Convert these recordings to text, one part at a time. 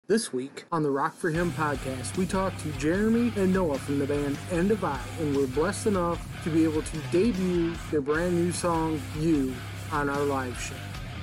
This week on the Rock for Him podcast, we talk to Jeremy and Noah from the band End of I, and we're blessed enough to be able to debut their brand new song, You, on our live show.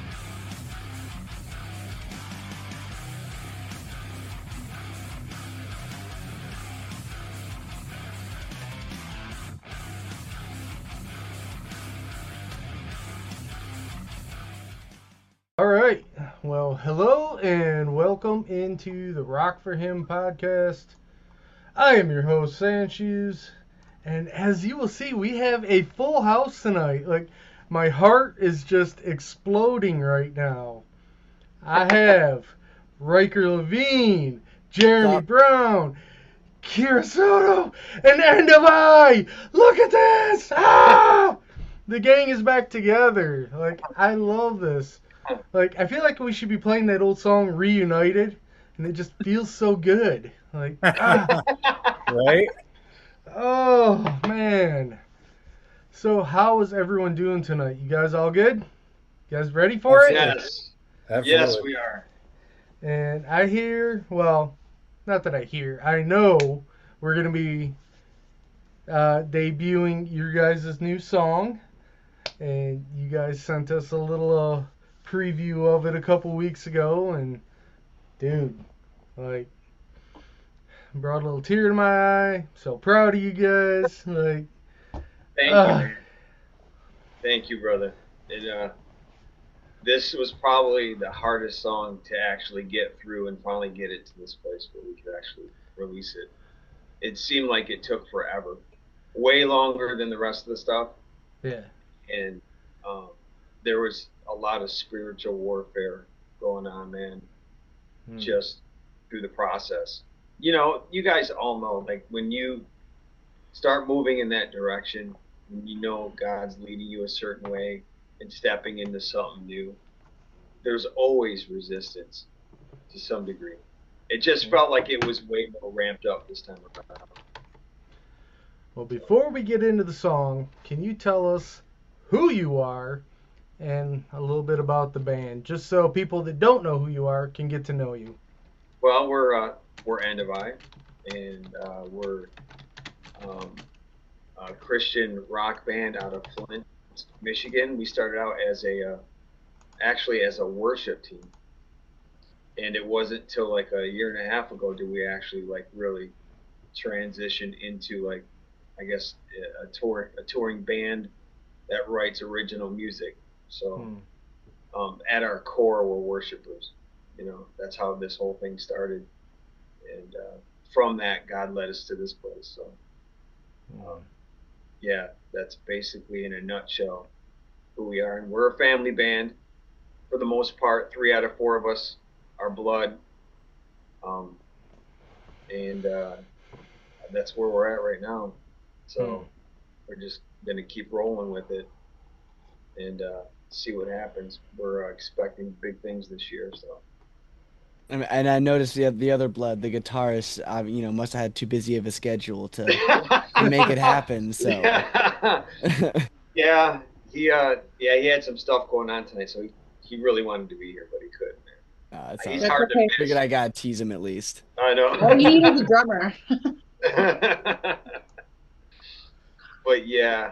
All right. Well, hello and welcome into the Rock for Him podcast. I am your host, Sanchez, and as you will see, we have a full house tonight. Like, my heart is just exploding right now. I have Riker Levine, Jeremy Brown, Kira Soto, and End of I. Look at this! Ah! The gang is back together. Like, I love this. Like, I feel like we should be playing that old song Reunited, and it just feels so good. Like, right? Oh, man. So, how is everyone doing tonight? You guys all good? You guys ready for it? Yes. Absolutely. Yes, we are. And I hear, well, not that I hear, I know we're going to be debuting your guys' new song. And you guys sent us a little preview of it a couple weeks ago, and dude, like, brought a little tear to my eye. So proud of you guys. Like, Thank you, man. Thank you, brother. This was probably the hardest song to actually get through and finally get it to this place where we could actually release it. It seemed like it took forever, way longer than the rest of the stuff. Yeah. And there was a lot of spiritual warfare going on, man, just through the process. You know, you guys all know, like, when you start moving in that direction, when you know God's leading you a certain way and stepping into something new, there's always resistance to some degree. It just felt like it was way more ramped up this time around. Well, before we get into the song, can you tell us who you are and a little bit about the band, just so people that don't know who you are can get to know you? Well, we're End of I, and we're a Christian rock band out of Flint, Michigan. We started out as actually as a worship team, and it wasn't till like a year and a half ago did we actually like really transition into, like, I guess, a touring band that writes original music. So at our core, we're worshipers. You know, that's how this whole thing started, and from that, God led us to this place. So yeah, that's basically in a nutshell who we are. And we're a family band for the most part. 3 out of 4 of us are blood, and that's where we're at right now. So we're just gonna keep rolling with it and see what happens. We're expecting big things this year. So. And I noticed the other blood, the guitarist, must have had too busy of a schedule to make it happen. So yeah, he had some stuff going on tonight, so he really wanted to be here, but he couldn't. He's hard to miss. Figured I gotta tease him at least. I know. All you need is a drummer. But yeah,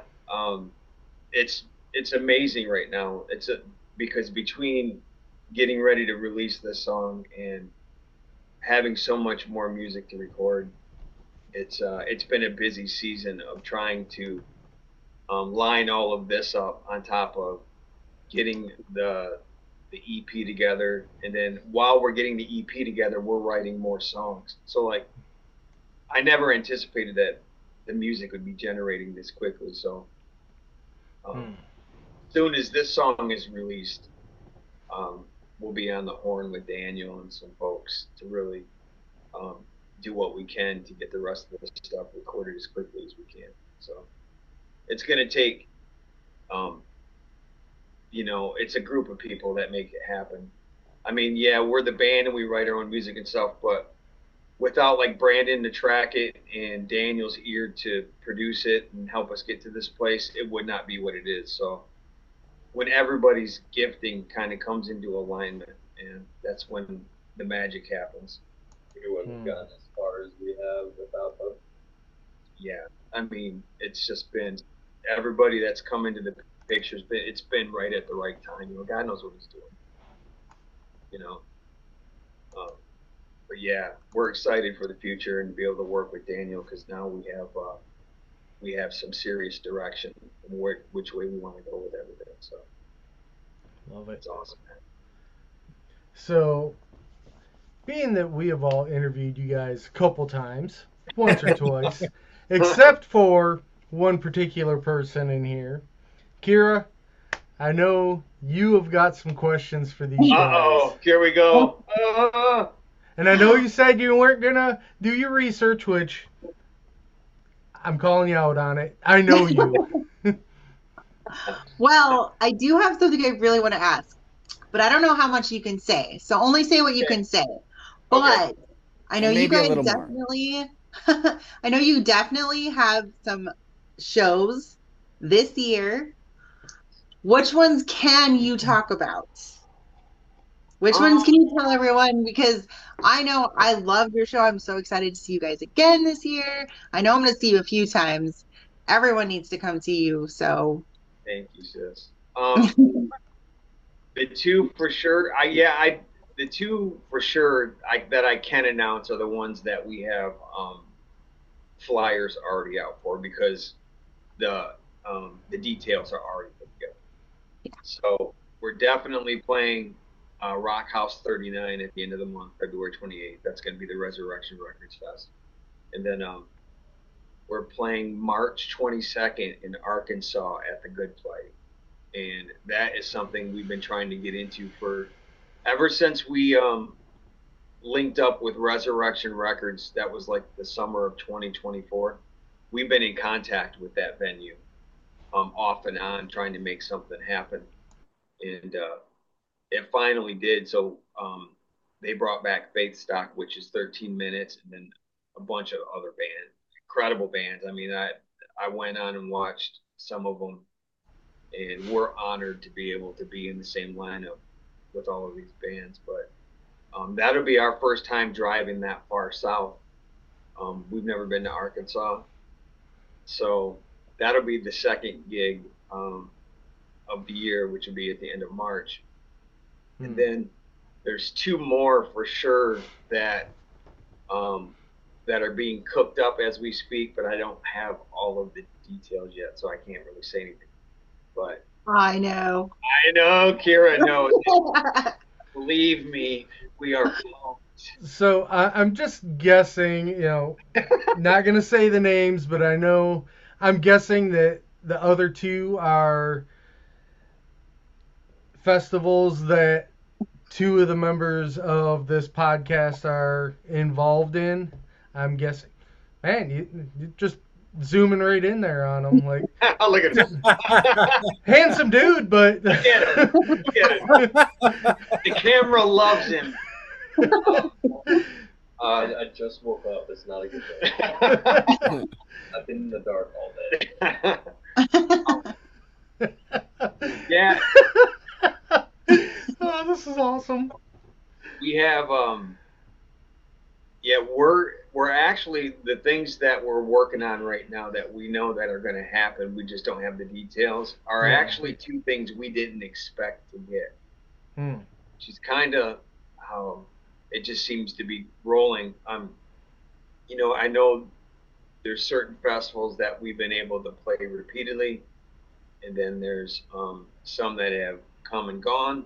it's amazing right now. Because between getting ready to release this song and having so much more music to record, it's been a busy season of trying to line all of this up on top of getting the EP together, and then while we're getting the EP together, we're writing more songs. So, like, I never anticipated that the music would be generating this quickly. So soon as this song is released, we'll be on the horn with Daniel and some folks to really do what we can to get the rest of the stuff recorded as quickly as we can. So it's going to take, it's a group of people that make it happen. I mean, yeah, we're the band and we write our own music and stuff, but without, like, Brandon to track it and Daniel's ear to produce it and help us get to this place, it would not be what it is. So when everybody's gifting kind of comes into alignment, and that's when the magic happens. We wouldn't have gotten as far as we have without them. Yeah, I mean, it's just been everybody that's come into the picture's been it's been right at the right time. You know, God knows what He's doing. You know, but yeah, we're excited for the future and to be able to work with Daniel because now we have some serious direction and which way we want to go with everything. So Love it. it's awesome. So, being that we have all interviewed you guys a couple times, once or twice, except for one particular person in here, Kira, I know you have got some questions for these guys. Here we go. And I know you said you weren't going to do your research, which I'm calling you out on it. I know you. Well, I do have something I really want to ask, but I don't know how much you can say. So only say what you can say. But I know you Maybe a guys little more. definitely, I know you definitely have some shows this year. Which ones can you talk about? Which ones can you tell everyone? Because I know I love your show. I'm so excited to see you guys again this year. I know I'm going to see you a few times. Everyone needs to come see you. So Thank you, sis. The two for sure. The two for sure that I can announce are the ones that we have flyers already out for because the details are already put together. Yeah. So we're definitely playing Rock House 39 at the end of the month, February 28th. That's going to be the Resurrection Records Fest. And then we're playing March 22nd in Arkansas at the Good Play. And that is something we've been trying to get into for ever since we linked up with Resurrection Records. That was like the summer of 2024. We've been in contact with that venue off and on, trying to make something happen. And it finally did. So they brought back Faith Stock, which is 13 minutes, and then a bunch of other bands, incredible bands. I mean, I went on and watched some of them, and we're honored to be able to be in the same lineup with all of these bands. But that'll be our first time driving that far south. We've never been to Arkansas, so that'll be the second gig of the year, which will be at the end of March. And then there's two more for sure that that are being cooked up as we speak, but I don't have all of the details yet, so I can't really say anything. But I know. Kira knows. Believe me, we are pumped. So I'm just guessing, not going to say the names, but I'm guessing that the other two are festivals that two of the members of this podcast are involved in. I'm guessing. Man, you just zooming right in there on them. Like, look at him. Handsome dude, but. Look at him. Look at him. The camera loves him. I just woke up. It's not a good day. I've been in the dark all day. Yeah. Oh, this is awesome. We have we're actually the things that we're working on right now that we know that are going to happen, we just don't have the details, are actually two things we didn't expect to get. Which is kind of how it just seems to be rolling. I know there's certain festivals that we've been able to play repeatedly, and then there's some that have come and gone.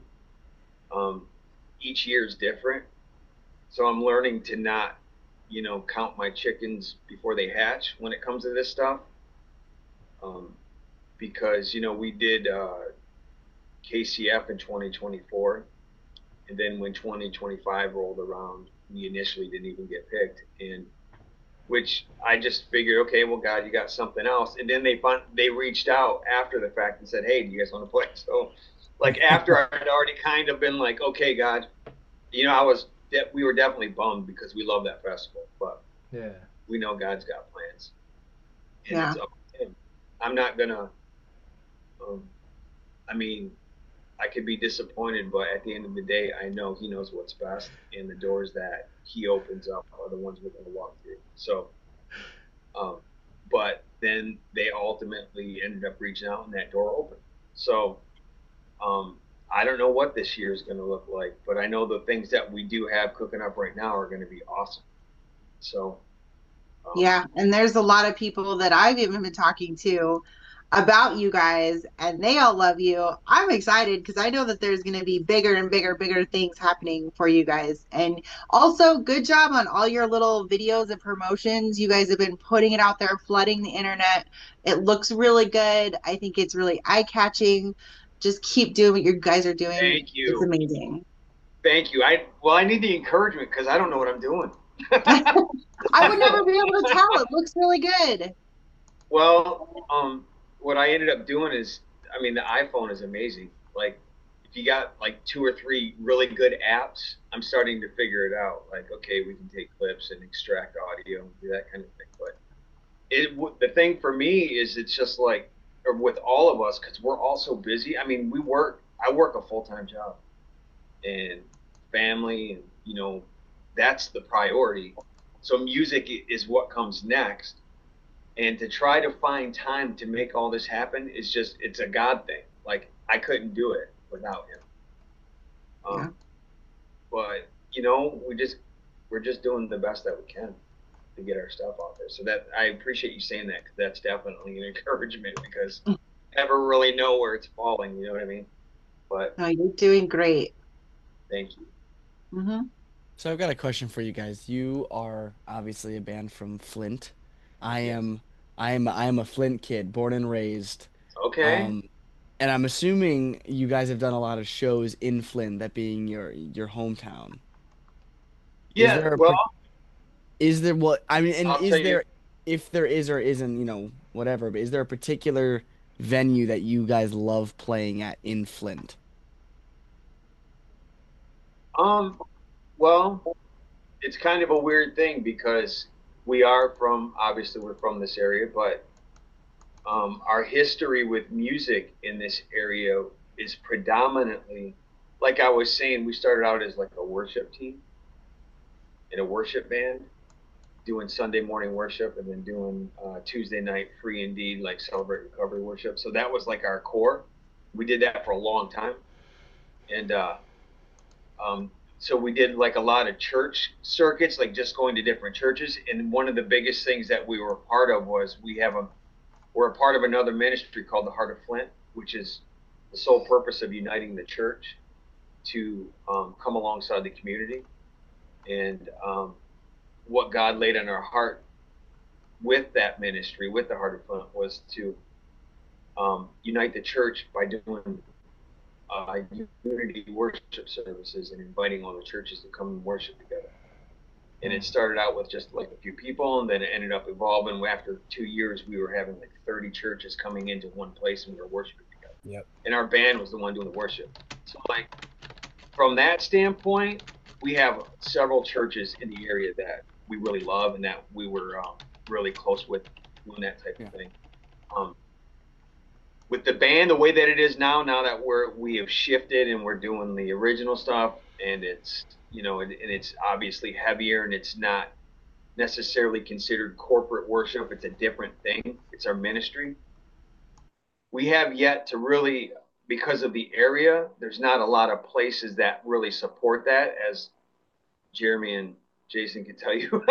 Each year is different, so I'm learning to not, count my chickens before they hatch when it comes to this stuff. Because we did KCF in 2024, and then when 2025 rolled around, we initially didn't even get picked, and which I just figured, okay, well, God, you got something else. And then they reached out after the fact and said, hey, do you guys want to play? So, like, after I'd already kind of been like, okay, God, we were definitely bummed because we love that festival, but we know God's got plans, and it's up to Him. I'm not gonna. I I could be disappointed, but at the end of the day, I know he knows what's best, and the doors that he opens up are the ones we're going to walk through. So, but then they ultimately ended up reaching out, and that door opened. So, I don't know what this year is going to look like, but I know the things that we do have cooking up right now are going to be awesome. So, Yeah, and there's a lot of people that I've even been talking to about you guys, and they all love you. I'm excited because I know that there's going to be bigger and bigger things happening for you guys. And also, good job on all your little videos and promotions. You guys have been putting it out there, flooding the internet. It looks really good. I think it's really eye-catching. Just keep doing what you guys are doing. Thank you. It's amazing. Thank you. I need the encouragement because I don't know what I'm doing. I would never be able to tell. It looks really good. Well, what I ended up doing is, I mean, the iPhone is amazing. Like, if you got like 2 or 3 really good apps, I'm starting to figure it out. Like, okay, we can take clips and extract audio and do that kind of thing. But the thing for me is, it's just like, or with all of us, because we're all so busy. I mean, I work a full-time job, and family, and that's the priority. So music is what comes next. And to try to find time to make all this happen is just, it's a God thing. Like, I couldn't do it without him. Yeah. But, we're just doing the best that we can to get our stuff out there. So that, I appreciate you saying that, because that's definitely an encouragement, because I never really know where it's falling, you know what I mean? But No, you're doing great. thank you. Mm-hmm. So I've got a question for you guys. You are obviously a band from Flint. I am a Flint kid, born and raised. Okay. And I'm assuming you guys have done a lot of shows in Flint, that being your hometown. Yeah, well, Is there what I mean, and I'll tell you. if there is or isn't, whatever, but is there a particular venue that you guys love playing at in Flint? Well, it's kind of a weird thing, because obviously we're from this area, but our history with music in this area is predominantly, like I was saying, we started out as like a worship team in a worship band, doing Sunday morning worship, and then doing Tuesday night free indeed, like Celebrate Recovery worship. So that was like our core. We did that for a long time. And so we did like a lot of church circuits, like just going to different churches. And one of the biggest things that we were a part of was we're a part of another ministry called the Heart of Flint, which is the sole purpose of uniting the church to come alongside the community. And what God laid on our heart with that ministry, with the Heart of Flint, was to unite the church by doing unity worship services and inviting all the churches to come and worship together. And it started out with just like a few people, and then it ended up evolving. After 2 years, we were having like 30 churches coming into one place, and we were worshiping together. Yep. And our band was the one doing the worship. So like, from that standpoint, we have several churches in the area that we really love and that we were really close with, doing that type of thing. With the band, the way that it is now that we have shifted and we're doing the original stuff, and it's and it's obviously heavier, and it's not necessarily considered corporate worship. It's a different thing. It's our ministry. We have yet to really, because of the area, there's not a lot of places that really support that, as Jeremy and Jason can tell you.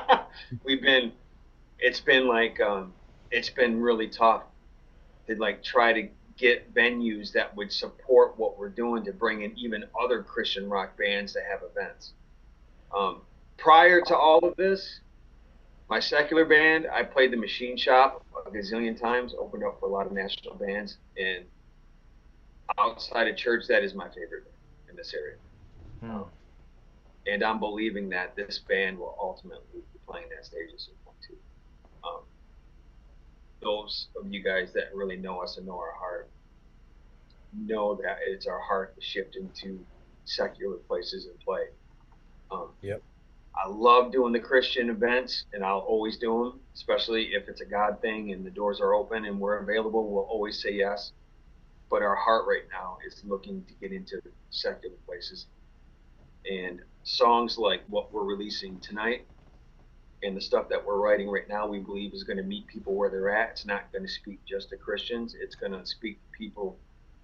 It's been really tough to like try to get venues that would support what we're doing, to bring in even other Christian rock bands to have events. Prior to all of this, my secular band, I played the Machine Shop a gazillion times, opened up for a lot of national bands, and outside of church, that is my favorite band in this area. And I'm believing that this band will ultimately be playing that stage at some point too. Those of you guys that really know us and know our heart know that it's our heart to shift into secular places and play. Yep. I love doing the Christian events, and I'll always do them, especially if it's a God thing and the doors are open and we're available. We'll always say yes. but our heart right now is looking to get into secular places. And songs like what we're releasing tonight and the stuff that we're writing right now, we believe is going to meet people where they're at. It's not going to speak just to Christians. It's going to speak to people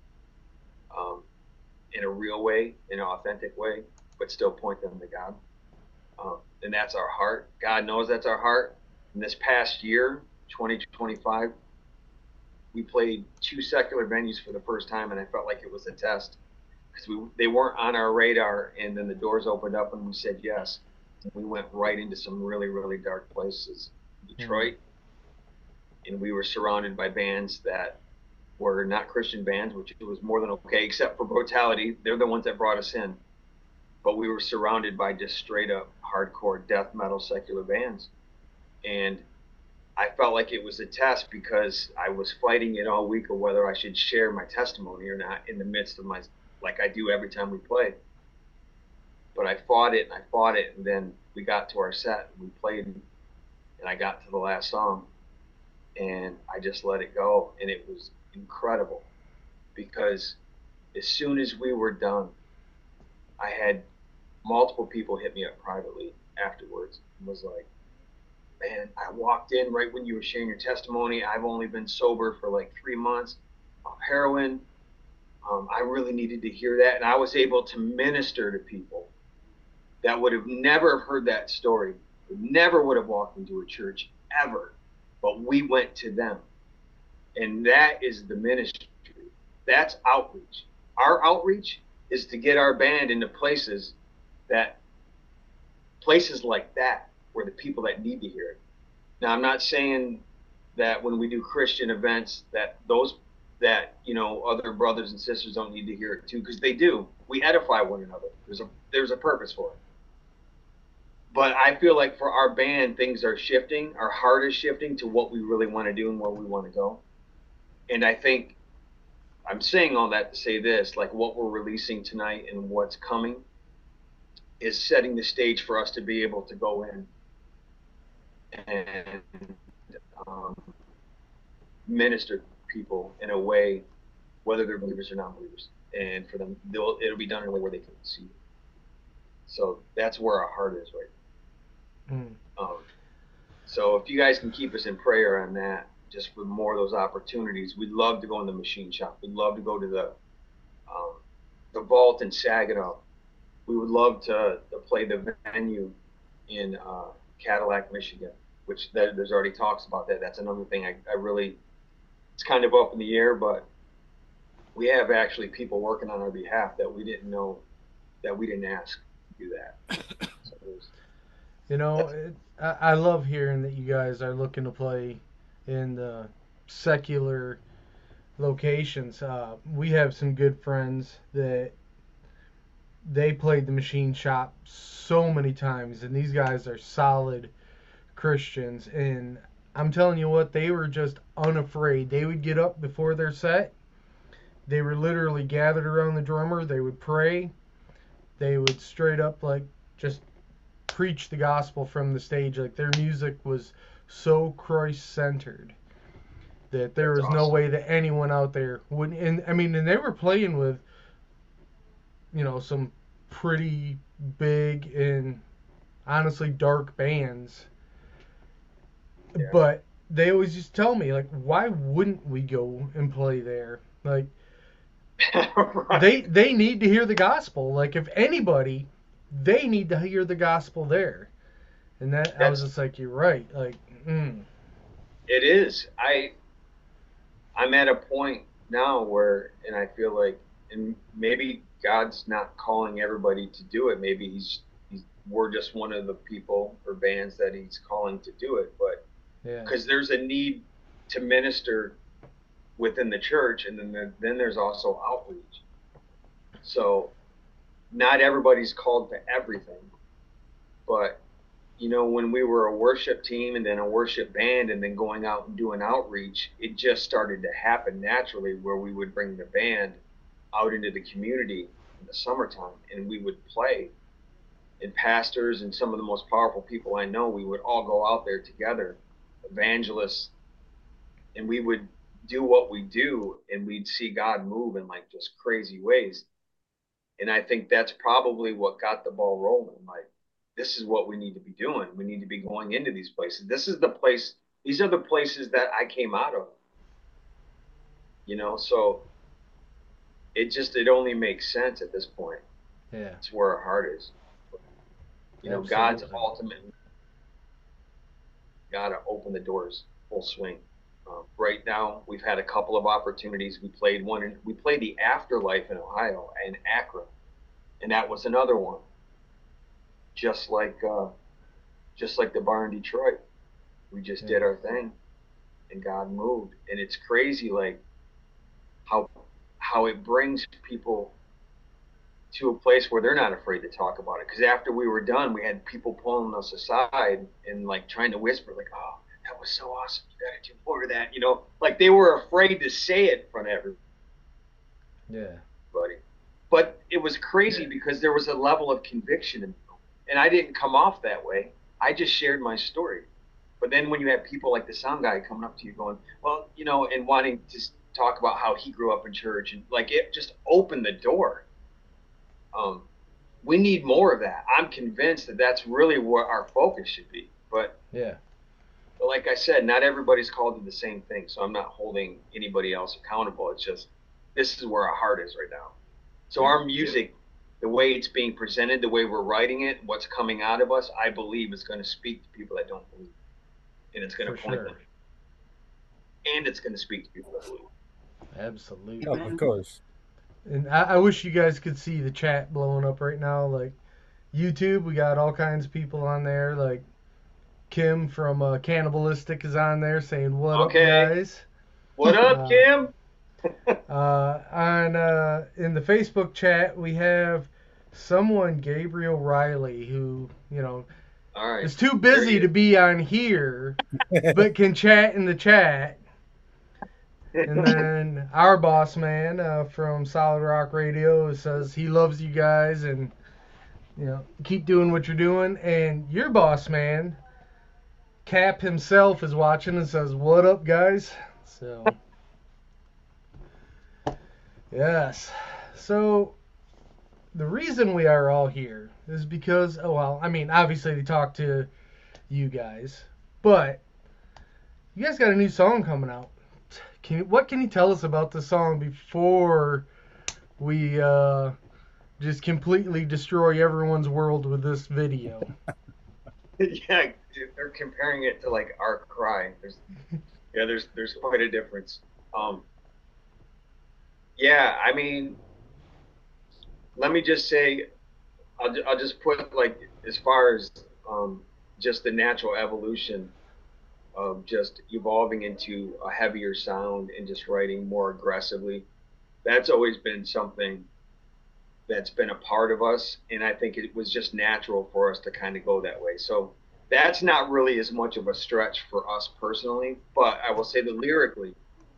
in a real way, in an authentic way, but still point them to God. And that's our heart. God knows that's our heart. In this past year, 2025, we played 2 secular venues for the first time, and I felt like it was a test because they weren't on our radar, and then the doors opened up and we said yes. And we went right into some really, really dark places. Detroit, and we were surrounded by bands that were not Christian bands, which was more than okay, except for Brutality. They're the ones that brought us in. But we were surrounded by just straight up hardcore death metal secular bands. And I felt like it was a test because I was fighting it all week of whether I should share my testimony or not in the midst of my, like I do every time we play. But I fought it, and then we got to our set, and we played, and I got to the last song, and I just let it go, and it was incredible because as soon as we were done, I had multiple people hit me up privately afterwards and was like, man, I walked in right when you were sharing your testimony. I've only been sober for like 3 months of heroin. I really needed to hear that. And I was able to minister to people that would have never heard that story, never would have walked into a church ever, but we went to them. And that is the ministry. That's outreach. Our outreach is to get our band into places like that, where the people that need to hear it. Now, I'm not saying that when we do Christian events that other brothers and sisters don't need to hear it too, because they do. We edify one another. There's a purpose for it. But I feel like for our band, things are shifting. Our heart is shifting to what we really want to do and where we want to go. And I think I'm saying all that to say this, like what we're releasing tonight and what's coming is setting the stage for us to be able to go in and minister to people in a way, whether they're believers or non-believers. And for them, it'll be done in a way where they can see it. So that's where our heart is right now. So if you guys can keep us in prayer on that, just for more of those opportunities. We'd love to go in the machine shop. We'd love to go to the Vault in Saginaw. We would love to play the venue in Cadillac, Michigan, which there's already talks about that. That's another thing I really, it's kind of up in the air, but we have actually people working on our behalf that we didn't know, that we didn't ask to do that. So I love hearing that you guys are looking to play in the secular locations. We have some good friends that they played the machine shop so many times, and these guys are solid Christians, and I'm telling you what, they were just unafraid. They would get up before their set. They were literally gathered around the drummer. They would pray. They would straight up like just preach the gospel from the stage. Like their music was so Christ-centered that there was no way that anyone out there wouldn't. And they were playing with, some pretty big and honestly dark bands. Yeah. But they always just tell me, like, why wouldn't we go and play there? Like, right. they need to hear the gospel. Like, if anybody, they need to hear the gospel there. And I was just like, you're right. Like, It is. I'm at a point now where, and I feel like, and maybe God's not calling everybody to do it. Maybe we're just one of the people or bands that He's calling to do it. But because there's a need to minister within the church, and then there's also outreach. So not everybody's called to everything, but when we were a worship team and then a worship band and then going out and doing outreach, it just started to happen naturally where we would bring the band out into the community in the summertime and we would play. And pastors and some of the most powerful people I know, we would all go out there together, evangelists, and we would do what we do, and we'd see God move in like just crazy ways. And I think that's probably what got the ball rolling. Like, this is what we need to be doing. We need to be going into these places. This is the place. These are the places that I came out of. You know, so it only makes sense at this point. Yeah. It's where our heart is. You know, God's ultimately got to open the doors full swing. Right now, we've had a couple of opportunities. We played the Afterlife in Ohio and Akron, and that was another one. Just like the bar in Detroit, we just did our thing, and God moved. And it's crazy, like how it brings people to a place where they're not afraid to talk about it. Because after we were done, we had people pulling us aside and like trying to whisper, like, "Oh, that was so awesome! You got to do more of that." You know, like they were afraid to say it in front of everybody. Yeah. But it was crazy because there was a level of conviction in me. And I didn't come off that way. I just shared my story. But then when you have people like the sound guy coming up to you going, well, you know, and wanting to talk about how he grew up in church, and like it just opened the door. We need more of that. I'm convinced that that's really what our focus should be. But like I said, not everybody's called to the same thing. So I'm not holding anybody else accountable. It's just, this is where our heart is right now. So our music, the way it's being presented, the way we're writing it, what's coming out of us, I believe is going to speak to people that don't believe. And it's going to point them. And it's going to speak to people that believe. Absolutely. Oh, of course. And I wish you guys could see the chat blowing up right now. Like YouTube, we got all kinds of people on there. Like Kim from Cannibalistic is on there saying, "What up, guys?" What up, Kim? In the Facebook chat, we have someone, Gabriel Riley, who, you know, is too busy to be on here, but can chat in the chat. And then our boss man from Solid Rock Radio says he loves you guys and, you know, keep doing what you're doing. And your boss man, Cap himself, is watching and says, "What up, guys?" So, yes. So, the reason we are all here is because, obviously to talk to you guys, but you guys got a new song coming out. What can you tell us about the song before we just completely destroy everyone's world with this video? Yeah, they're comparing it to like Our Cry. There's quite a difference. I mean, let me just say, I'll just put like as far as just the natural evolution of just evolving into a heavier sound and just writing more aggressively. That's always been something that's been a part of us, and I think it was just natural for us to kind of go that way. So that's not really as much of a stretch for us personally, but I will say that lyrically,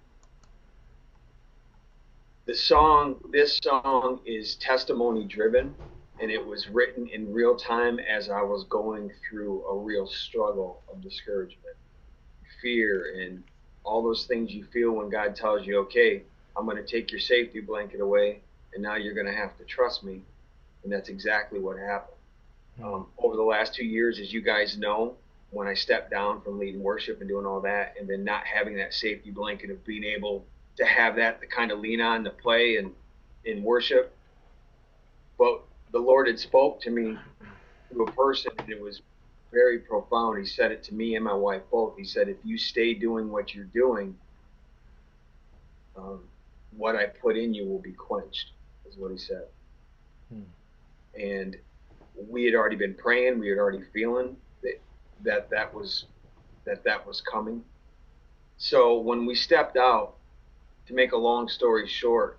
this song is testimony driven, and it was written in real time as I was going through a real struggle of discouragement, fear, and all those things you feel when God tells you, okay, I'm going to take your safety blanket away, and now you're going to have to trust me. And that's exactly what happened. Over the last 2 years, as you guys know, when I stepped down from leading worship and doing all that, and then not having that safety blanket of being able to have that to kind of lean on to play and in worship, but the Lord had spoke to me through a person, and it was very profound. He said it to me and my wife both. He said, if you stay doing what you're doing, what I put in you will be quenched, is what he said. And we had already been praying. We had already feeling that was coming. So when we stepped out, to make a long story short,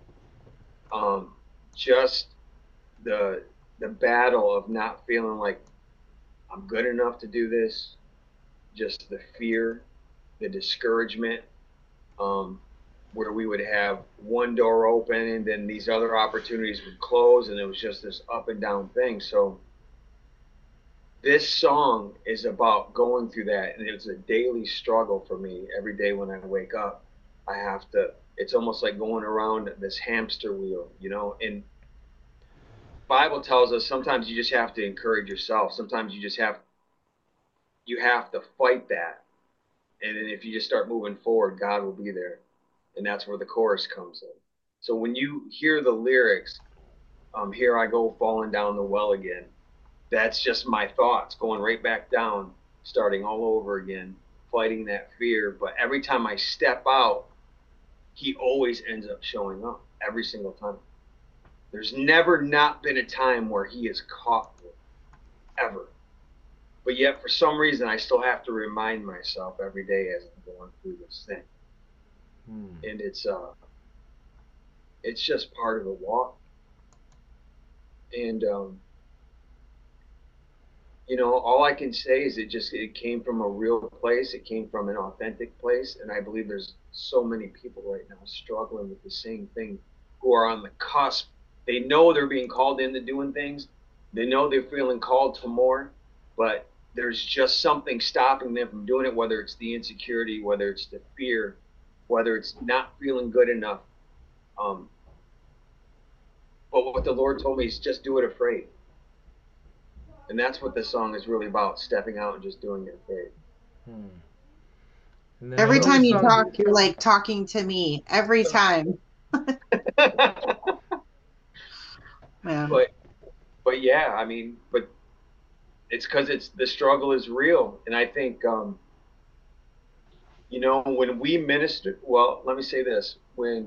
just the battle of not feeling like I'm good enough to do this, just the fear, the discouragement, where we would have one door open and then these other opportunities would close, and it was just this up and down thing. So this song is about going through that, and it's a daily struggle for me every day when I wake up. I have to. It's almost like going around this hamster wheel, you know. And Bible tells us sometimes you just have to encourage yourself. Sometimes you have to fight that. And then if you just start moving forward, God will be there. And that's where the chorus comes in. So when you hear the lyrics, here I go falling down the well again, that's just my thoughts going right back down, starting all over again, fighting that fear. But every time I step out, he always ends up showing up every single time. There's never not been a time where he has caught me, ever. But yet, for some reason, I still have to remind myself every day as I'm going through this thing. And it's just part of the walk. And you know, all I can say is it came from a real place. It came from an authentic place, and I believe there's so many people right now struggling with the same thing, who are on the cusp. They know they're being called into doing things. They know they're feeling called to more, but there's just something stopping them from doing it, whether it's the insecurity, whether it's the fear, whether it's not feeling good enough. But what the Lord told me is just do it afraid. And that's what this song is really about, stepping out and just doing it afraid. Every time you talk, you're like talking to me. Every time. Man. But yeah, I mean, but it's because the struggle is real. And I think, you know, when we minister, well, let me say this, when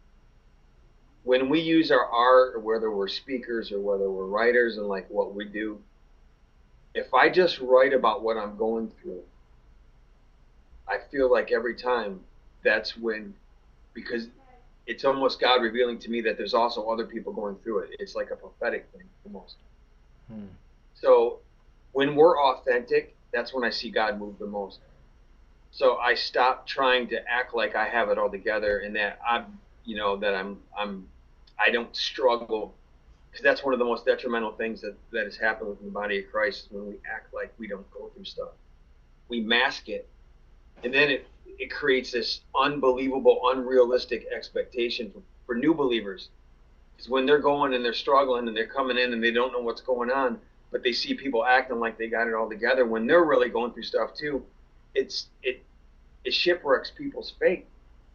we use our art, or whether we're speakers or whether we're writers and like what we do, if I just write about what I'm going through, I feel like every time that's when, because it's almost God revealing to me that there's also other people going through it. It's like a prophetic thing almost. So when we're authentic, that's when I see God move the most. So I stop trying to act like I have it all together and that I'm, you know, that I don't struggle. Because that's one of the most detrimental things that has happened within the body of Christ, is when we act like we don't go through stuff. We mask it. And then it creates this unbelievable, unrealistic expectation for new believers. Because when they're going and they're struggling and they're coming in and they don't know what's going on, but they see people acting like they got it all together when they're really going through stuff too, it shipwrecks people's faith.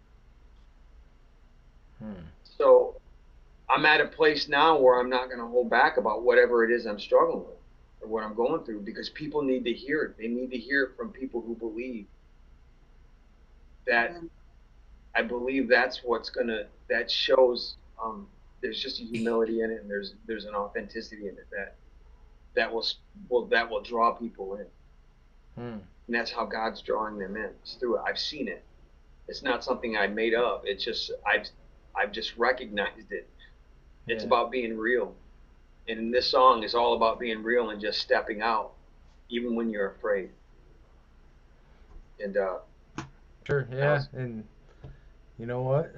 So I'm at a place now where I'm not going to hold back about whatever it is I'm struggling with or what I'm going through, because people need to hear it. They need to hear it from people who believe that. I believe that's that shows there's just a humility in it, and there's an authenticity in it that will draw people in. And that's how God's drawing them in. It's through it. I've seen it. It's not something I made up. It's just I've just recognized it. It's about being real. And this song is all about being real and just stepping out, even when you're afraid. And sure, yeah. And you know what?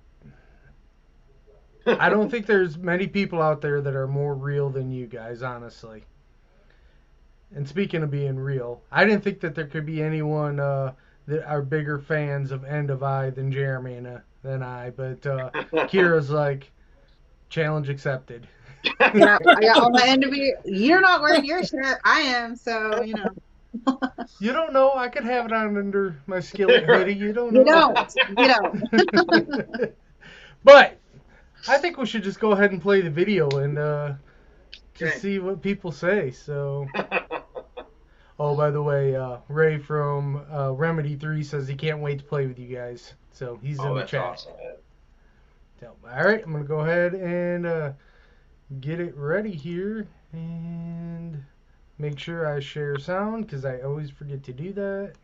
I don't think there's many people out there that are more real than you guys, honestly. And speaking of being real, I didn't think that there could be anyone that are bigger fans of End of I than Jeremy than I, but Kira's like, challenge accepted. Yeah, I got all my End of I. You're not wearing your shirt. I am, so you know. You don't know. I could have it on under my skillet hoodie. You don't know. You don't. But I think we should just go ahead and play the video and just see what people say. So, oh, by the way, Ray from Remedy 3 says he can't wait to play with you guys. So he's in the chat. Awesome. So, all right, I'm gonna go ahead and get it ready here and make sure I share sound, because I always forget to do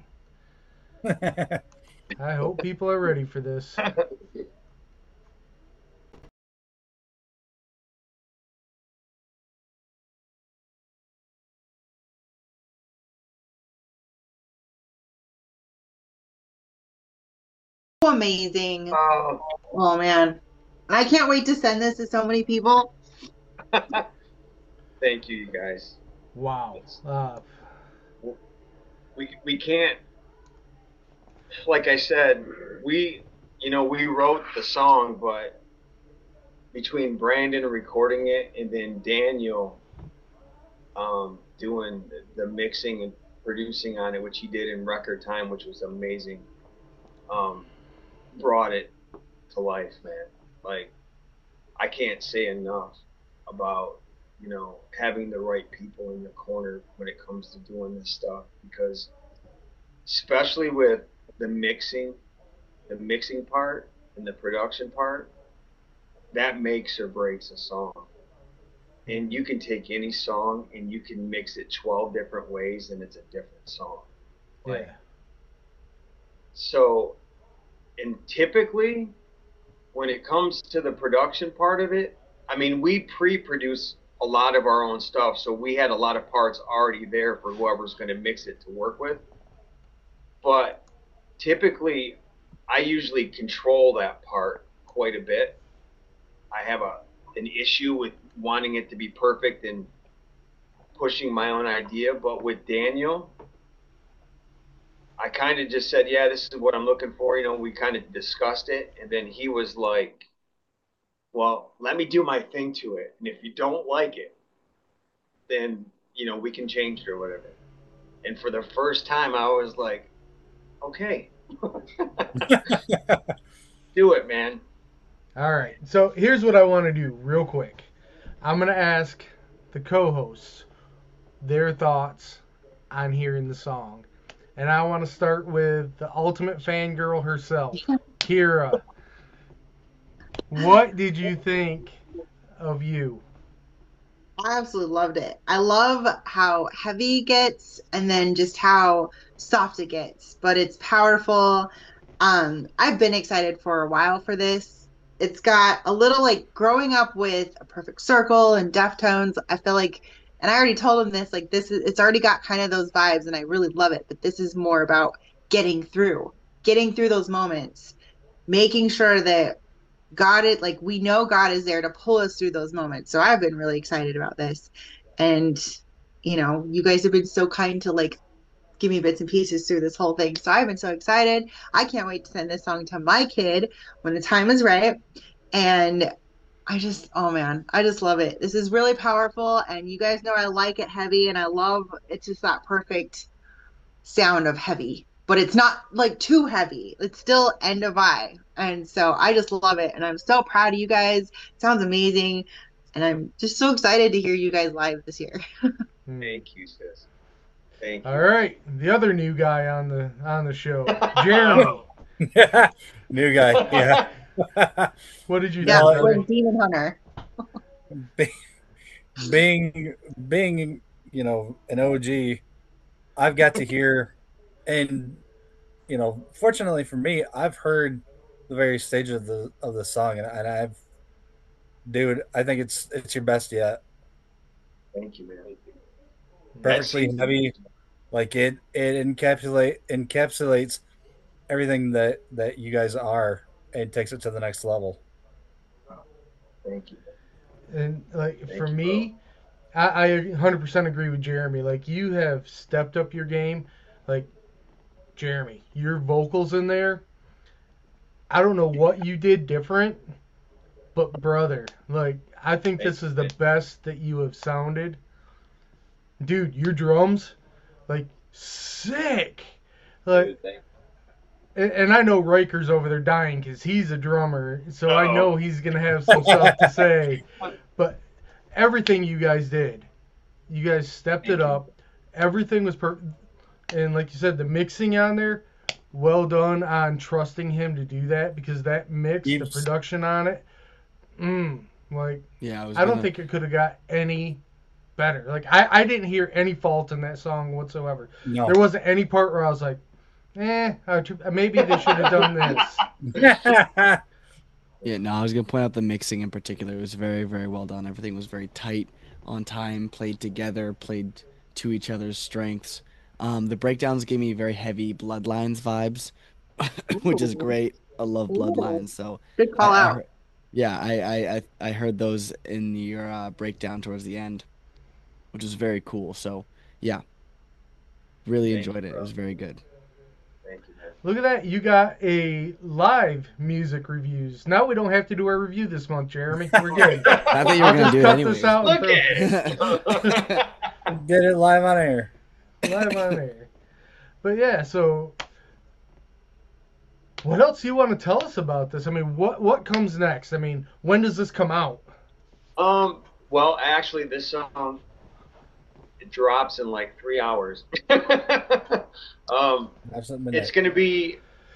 that. I hope people are ready for this. Amazing. Oh man. I can't wait to send this to so many people. Thank you, you guys. Wow. We can't, like I said, we we wrote the song, but between Brandon recording it and then Daniel doing the mixing and producing on it, which he did in record time, which was amazing, brought it to life, man. Like, I can't say enough about, having the right people in your corner when it comes to doing this stuff, because especially with the mixing part and the production part, that makes or breaks a song. And you can take any song and you can mix it 12 different ways and it's a different song. Like, Yeah. So, and typically when it comes to the production part of it, I mean, we pre-produce a lot of our own stuff, so we had a lot of parts already there for whoever's going to mix it to work with. But typically, I usually control that part quite a bit. I have an issue with wanting it to be perfect and pushing my own idea, but with Daniel, I kind of just said, yeah, this is what I'm looking for. We kind of discussed it, and then he was like, well, let me do my thing to it. And if you don't like it, then, we can change it or whatever. And for the first time, I was like, okay, do it, man. All right. So here's what I want to do real quick. I'm going to ask the co-hosts their thoughts on hearing the song. And I want to start with the ultimate fangirl herself, Kira. What did you think of You? I absolutely loved it. I love how heavy it gets and then just how soft it gets, but it's powerful. I've been excited for a while for this. It's got a little like growing up with A Perfect Circle and Deftones. I feel like, and I already told him this, like it's already got kind of those vibes, and I really love it. But this is more about getting through those moments, making sure that God it like we know God is there to pull us through those moments. So I've been really excited about this. And you guys have been so kind to like give me bits and pieces through this whole thing. So I've been so excited. I can't wait to send this song to my kid when the time is right. And oh man, I just love it. This is really powerful. And you guys know I like it heavy, and I love it's just that perfect sound of heavy, but it's not like too heavy. It's still end of I. And so I just love it. And I'm so proud of you guys. It sounds amazing. And I'm just so excited to hear you guys live this year. Thank you, sis. Thank you. All right, the other new guy on the show, Jeremy. New guy, yeah. What did you Yeah, think? we're Demon Hunter. being an OG, I've got to hear, and fortunately for me, I've heard the various stages of the song, and dude, I think it's your best yet. Thank you, man. Perfectly heavy, like it encapsulates everything that you guys are, and takes it to the next level. Thank you. And like Thank for you, me, I 100% agree with Jeremy. Like, you have stepped up your game. Like, Jeremy, your vocals in there, I don't know what you did different, but brother, like, I think this is the best that you have sounded. Dude, your drums, like, sick. Like, and I know Riker's over there dying because he's a drummer, so I know he's going to have some stuff to say. But everything you guys did, you guys stepped it up. Everything was perfect. And like you said, the mixing on there, well done on trusting him to do that, because that mix, the production on it, like, Yeah, I don't think it could have got any better. Like, I didn't hear any fault in that song whatsoever. No. There wasn't any part where I was like, maybe they should have done this. Yeah, no, I was gonna point out the mixing in particular. It was very, very well done. Everything was very tight, on time, played together, played to each other's strengths. The breakdowns gave me very heavy Bloodlines vibes, which is great. I love Bloodlines, so Good call out. I heard those in your breakdown towards the end, which was very cool. So yeah, really enjoyed it. It was very good. Thank you, man. Look at that. You got a live music reviews. Now we don't have to do a review this month, Jeremy. We're good. I thought you were I'll gonna just do it cut anyways. this out Look and at it. Did it live on air. live on air. But yeah, so what else do you want to tell us about this? I mean, what comes next? I mean, when does this come out? Well, actually, this song it drops in like 3 hours. It's going to be,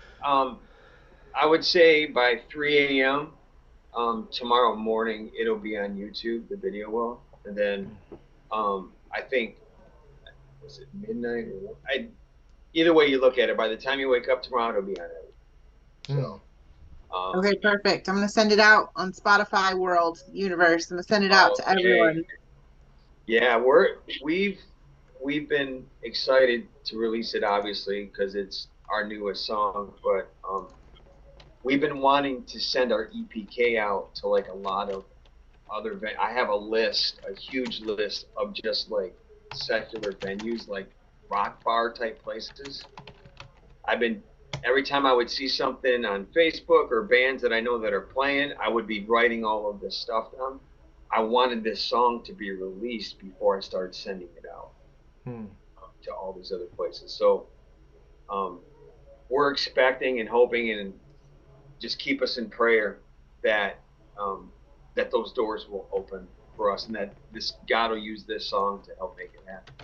I would say by 3 a.m. Tomorrow morning, it'll be on YouTube. The video will, and then I think was it midnight? Either way you look at it, by the time you wake up tomorrow, it'll be on it. So. Okay, perfect. I'm gonna send it out on Spotify World Universe. I'm gonna send it out to everyone. Yeah, we've been excited to release it, obviously, because it's our newest song. But we've been wanting to send our EPK out to like a lot of other. I have a huge list of just like secular venues, like rock bar type places. Every time I would see something on Facebook or bands that I know that are playing, I would be writing all of this stuff down. I wanted this song to be released before I started sending it out to all these other places. So we're expecting and hoping, and just keep us in prayer that that those doors will open for us, and that God will use this song to help make it happen.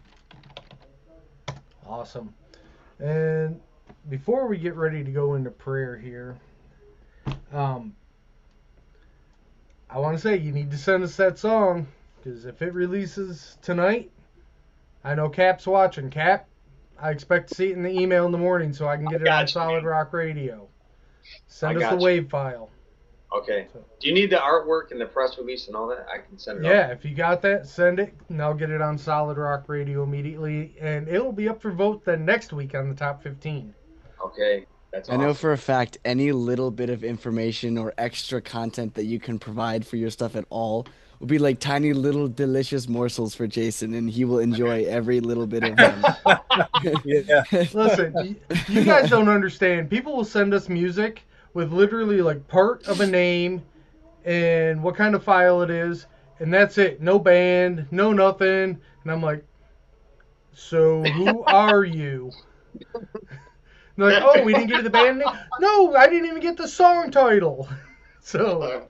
Awesome. And before we get ready to go into prayer here, I want to say you need to send us that song, because if it releases tonight, I know Cap's watching. Cap, I expect to see it in the email in the morning so I can get it on Solid Rock Radio. Send us the WAV file. Okay. Do you need the artwork and the press release and all that? I can send it Yeah, if you got that, send it, and I'll get it on Solid Rock Radio immediately, and it'll be up for vote then next week on the top 15. Okay, that's awesome. I know for a fact any little bit of information or extra content that you can provide for your stuff at all will be like tiny little delicious morsels for Jason, and he will enjoy every little bit of them. Yeah. Listen, you guys don't understand. People will send us music with literally like part of a name and what kind of file it is, and that's it. No band, no nothing. And I'm like, so who are you? They're like, oh, we didn't give you the band name? No, I didn't even get the song title. So,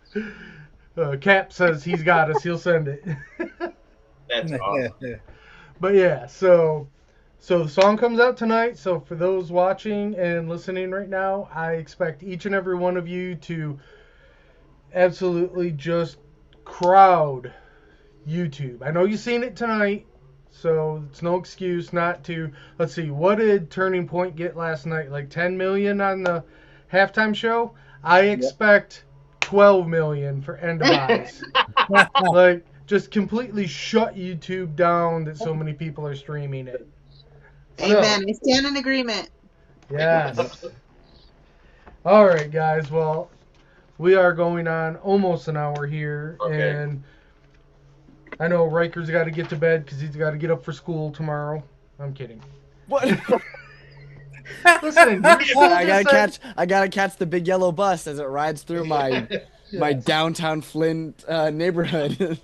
Cap says he's got us. He'll send it. That's awesome. But yeah, so the song comes out tonight. So for those watching and listening right now, I expect each and every one of you to absolutely just crowd YouTube. I know you've seen it tonight. So it's no excuse not to. Let's see, what did Turning Point get last night? Like 10 million on the halftime show? I expect 12 million for End of Eyes. Like, just completely shut YouTube down that so many people are streaming it. Amen. I stand in agreement. Yes. All right, guys. Well, we are going on almost an hour here. Okay. And I know Riker's got to get to bed because he's got to get up for school tomorrow. I'm kidding. What? Listen, I gotta catch the big yellow bus as it rides through my downtown Flint neighborhood.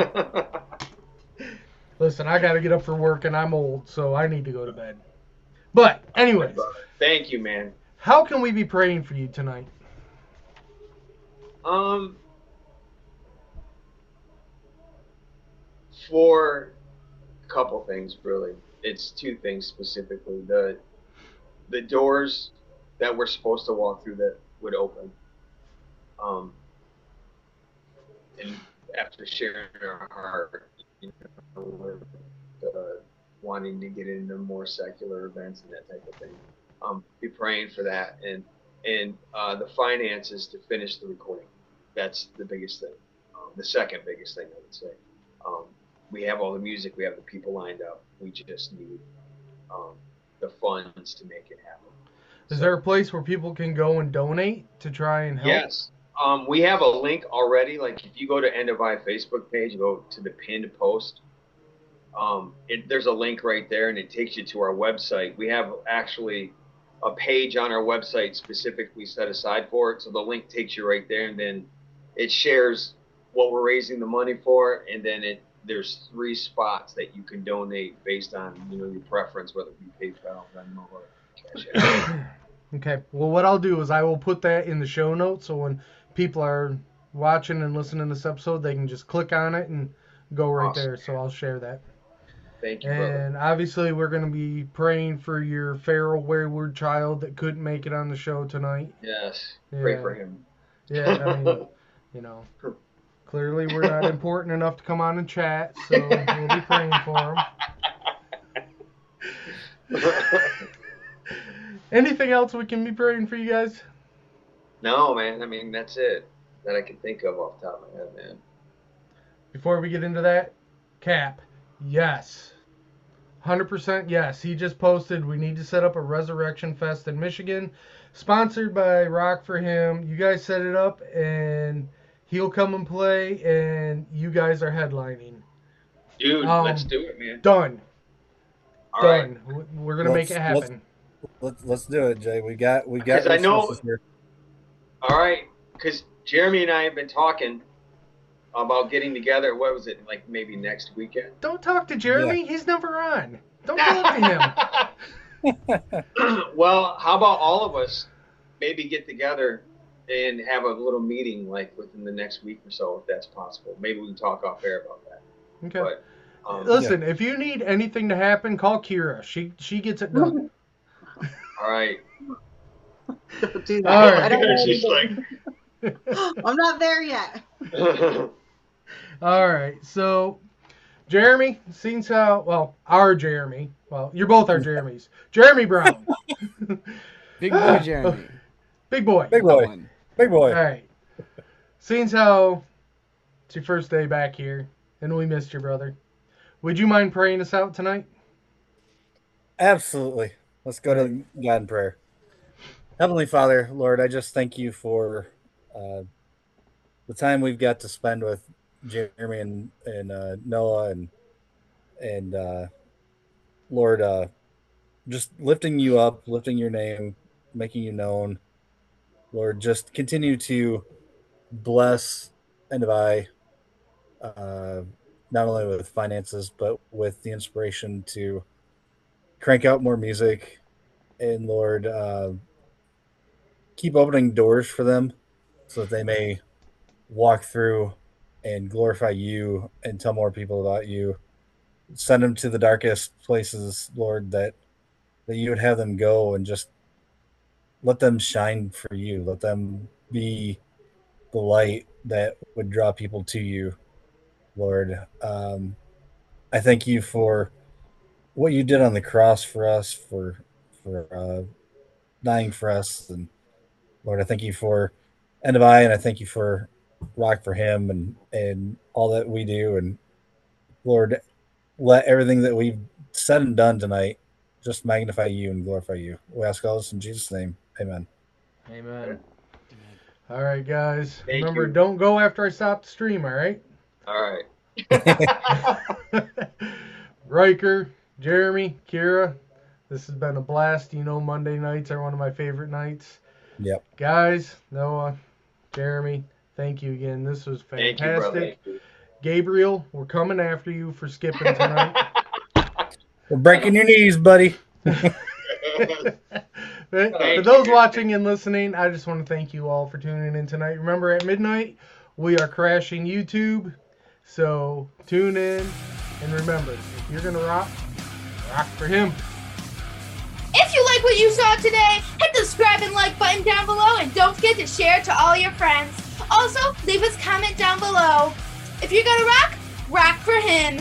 Listen, I gotta get up for work and I'm old, so I need to go to bed. But anyways, thank you, man. How can we be praying for you tonight? For a couple things, really. It's two things specifically. The doors that we're supposed to walk through that would open. And after sharing our heart, with wanting to get into more secular events and that type of thing, be praying for that, and the finances to finish the recording. That's the biggest thing. The second biggest thing, I would say. We have all the music, we have the people lined up. We just need the funds to make it happen. Is there a place where people can go and donate to try and help? Yes. We have a link already. Like if you go to End of Eye Facebook page, go to the pinned post. There's a link right there, and it takes you to our website. We have actually a page on our website specifically set aside for it. So the link takes you right there, and then it shares what we're raising the money for, and then there's 3 spots that you can donate based on your preference, whether it be PayPal, Venmo, or Cash App. Okay. Well, what I'll do is I will put that in the show notes, so when people are watching and listening to this episode, they can just click on it and go right Awesome. there. So I'll share that. Thank you, brother. And obviously, we're going to be praying for your feral wayward child that couldn't make it on the show tonight. Yes. Pray Yeah. for him. Yeah, I mean, clearly we're not important enough to come on and chat, so we'll be praying for him. Anything else we can be praying for you guys? No, man. I mean, that's it that I can think of off the top of my head, man. Before we get into that, Cap, yes. 100% yes. He just posted, we need to set up a Resurrection Fest in Michigan, sponsored by Rock for Him. You guys set it up, and he'll come and play, and you guys are headlining. Dude, let's do it, man. Done. All right. Done. We're going to make it happen. Let's do it, Jay. We got. Because I know. resources here. All right, because Jeremy and I have been talking about getting together. What was it, like maybe next weekend? Don't talk to Jeremy. Yeah. He's never on. Don't talk to him. Well, how about all of us maybe get together and have a little meeting like within the next week or so, if that's possible. Maybe we can talk off air about that. Okay. But, Listen, if you need anything to happen, call Kira. She gets it done. all right. Don't do that. All right. I don't know She's anything. I'm not there yet. All right. So, Jeremy, since our Jeremy, you're both our Jeremys. Jeremy Brown. Big boy Jeremy. Big boy. Big boy. One. Big boy. All right. Since how it's your first day back here, and we missed your brother, would you mind praying us out tonight? Absolutely. Let's go to God in prayer. Heavenly Father, Lord, I just thank you for the time we've got to spend with Jeremy and Noah and Lord, just lifting you up, lifting your name, making you known. Lord, just continue to bless and I, not only with finances, but with the inspiration to crank out more music. And Lord, keep opening doors for them so that they may walk through and glorify you and tell more people about you. Send them to the darkest places, Lord, that you would have them go, and just let them shine for you. Let them be the light that would draw people to you, Lord. I thank you for what you did on the cross for us, for dying for us. And Lord, I thank you for End of I, and I thank you for Rock for Him and all that we do. And Lord, let everything that we've said and done tonight just magnify you and glorify you. We ask all this in Jesus' name. Amen. Amen. All right, guys. Thank Remember, you. don't go after I stop the stream, all right? All right. Riker, Jeremy, Kira, this has been a blast. You know, Monday nights are one of my favorite nights. Yep. Guys, Noah, Jeremy, thank you again. This was Thank you, brother. fantastic. Gabriel, we're coming after you for skipping tonight. We're breaking your knees, buddy. For those watching and listening, I just want to thank you all for tuning in tonight. Remember, at midnight, we are crashing YouTube. So tune in, and remember, if you're going to rock for him. If you like what you saw today, hit the subscribe and like button down below, and don't forget to share it to all your friends. Also, leave us a comment down below. If you're gonna rock for him.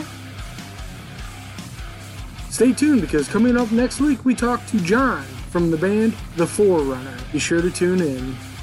Stay tuned, because coming up next week, we talk to John from the band The Forerunner. Be sure to tune in.